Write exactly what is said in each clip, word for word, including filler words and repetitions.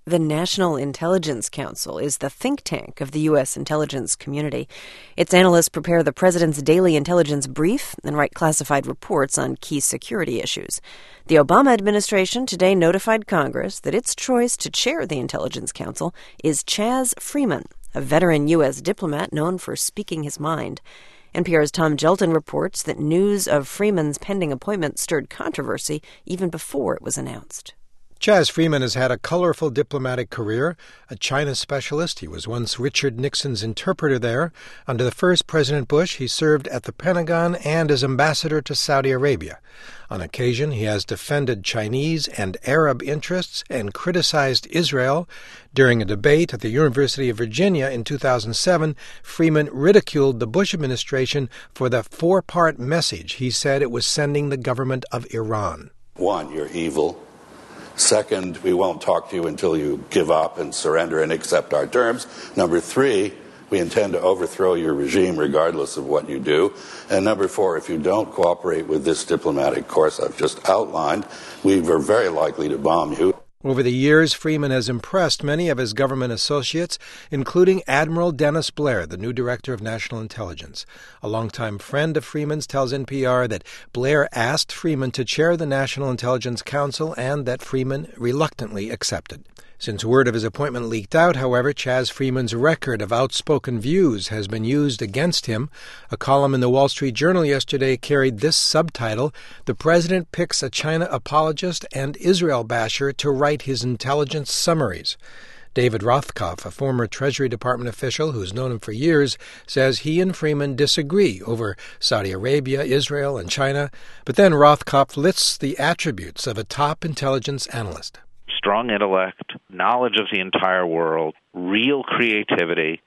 The National Intelligence Council is the think tank of the U S intelligence community. Its analysts prepare the president's daily intelligence brief and write classified reports on key security issues. The Obama administration today notified Congress that its choice to chair the Intelligence Council is Chas Freeman, a veteran U S diplomat known for speaking his mind. N P R's Tom Gelton reports that news of Freeman's pending appointment stirred controversy even before it was announced. Chas Freeman has had a colorful diplomatic career. A China specialist, he was once Richard Nixon's interpreter there. Under the first President Bush, he served at the Pentagon and as ambassador to Saudi Arabia. On occasion, he has defended Chinese and Arab interests and criticized Israel. During a debate at the University of Virginia in two thousand seven, Freeman ridiculed the Bush administration for the four-part message he said it was sending the government of Iran. One, you're evil. Second, we won't talk to you until you give up and surrender and accept our terms. Number three, we intend to overthrow your regime regardless of what you do. And number four, if you don't cooperate with this diplomatic course I've just outlined, we are very likely to bomb you. Over the years, Freeman has impressed many of his government associates, including Admiral Dennis Blair, the new director of national intelligence. A longtime friend of Freeman's tells N P R that Blair asked Freeman to chair the National Intelligence Council and that Freeman reluctantly accepted. Since word of his appointment leaked out, however, Chas Freeman's record of outspoken views has been used against him. A column in the Wall Street Journal yesterday carried this subtitle: "The President Picks a China Apologist and Israel Basher to Write His Intelligence Summaries." David Rothkopf, a former Treasury Department official who's known him for years, says he and Freeman disagree over Saudi Arabia, Israel, and China. But then Rothkopf lists the attributes of a top intelligence analyst. Strong intellect, knowledge of the entire world, real creativity,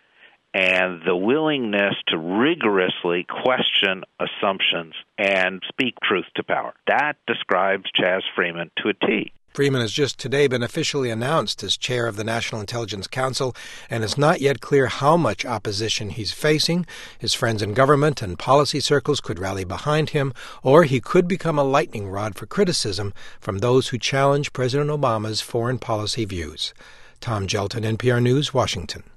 and the willingness to rigorously question assumptions and speak truth to power. That describes Chas Freeman to a T. Freeman has just today been officially announced as chair of the National Intelligence Council, and it's not yet clear how much opposition he's facing. His friends in government and policy circles could rally behind him, or he could become a lightning rod for criticism from those who challenge President Obama's foreign policy views. Tom Gelton, N P R News, Washington.